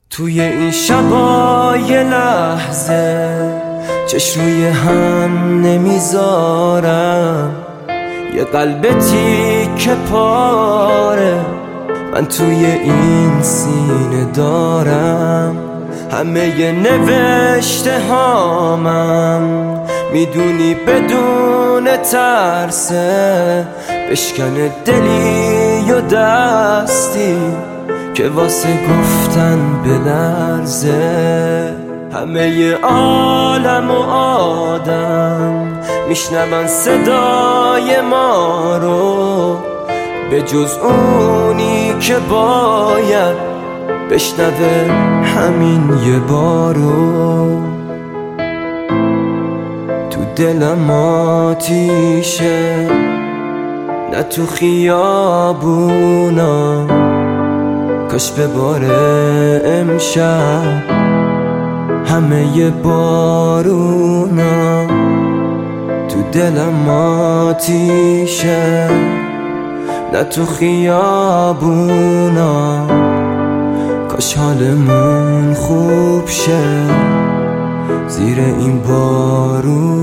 توی این شبای لحظه چشم روی هم نمیذارم، یه قلب تیکه پاره من توی این سینه دارم. همه ی نوشته هامم میدونی بدون ترسه، بشکنه دلی و دستی که واسه گفتن بلرزه. همه ی عالم و آدم میشنون صدای ما رو، به جز اونی که باید بشنوه همین یه بارو. تو دلم آتیشه نه تو خیابونا، کاش بباره امشب همه ی بارونا. تو دلم آتیشه نه تو خیابونا، کاش حالمون خوب شه زیر این بارون.